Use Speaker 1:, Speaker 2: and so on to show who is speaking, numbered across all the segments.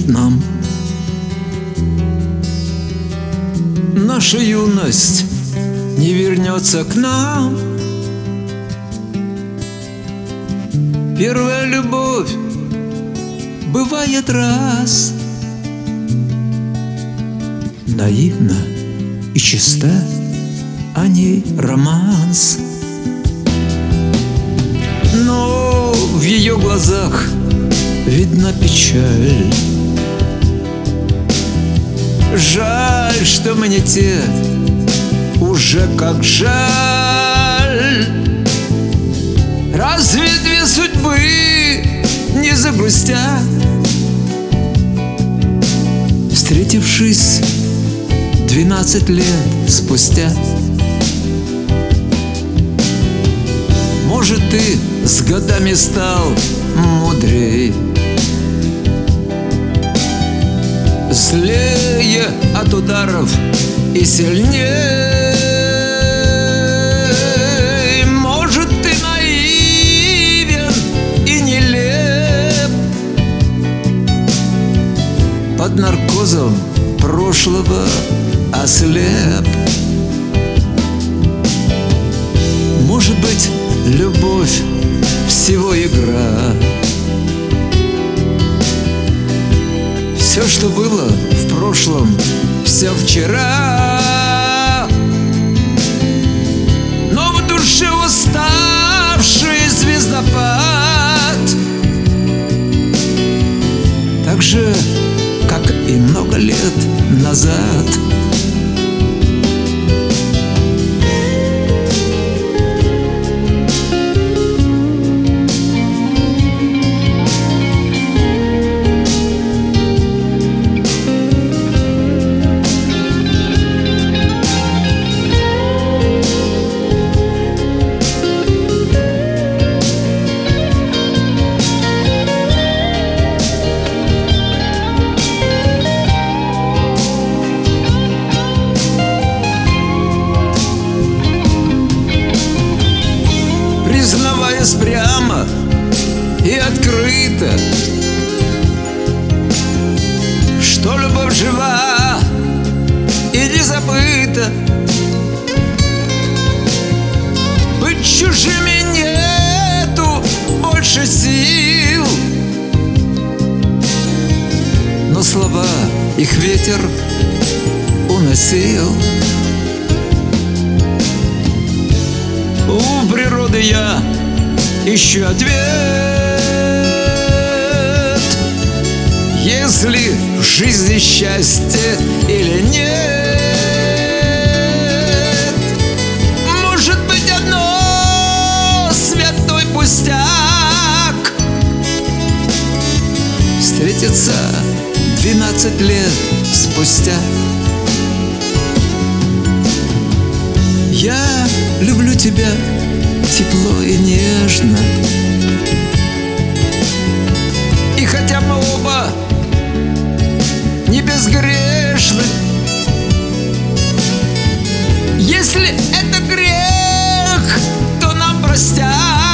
Speaker 1: делать нам? Наша юность не вернется к нам. Первая любовь бывает раз, наивна и чиста, а не романс. Но в ее глазах видна печаль. Жаль, что мы не те, уже как жаль. Разве две судьбы не загрустят, встретившись 12 лет спустя? Может, ты с годами стал мудрей, злее от ударов и сильнее. Может, ты наивен и нелеп, под наркозом прошлого ослеп. Может быть, любовь всего игра. Все, что было в прошлом, все вчера. Но в душе уставший звездопад, так же, как и много лет назад. Признаваясь прямо и открыто, что любовь жива и не забыта, быть чужими нету больше сил. Но слова их ветер уносил. У природы я ищу ответ. Есть ли в жизни счастье или нет? Может быть, одно святой пустяк встретиться 12 лет спустя. Я люблю тебя тепло и нежно, и хотя мы оба не безгрешны, если это грех, то нам простят.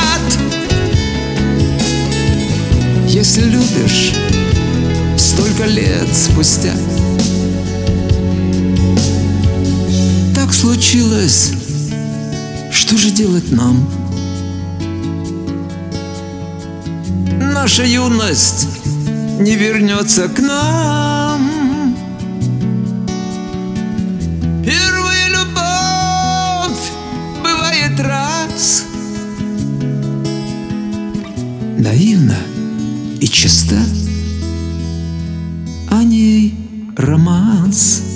Speaker 1: Если любишь столько лет спустя. Так случилось. Что же делать нам? Наша юность не вернется к нам. Первая любовь бывает раз, наивна и чиста, а не романс.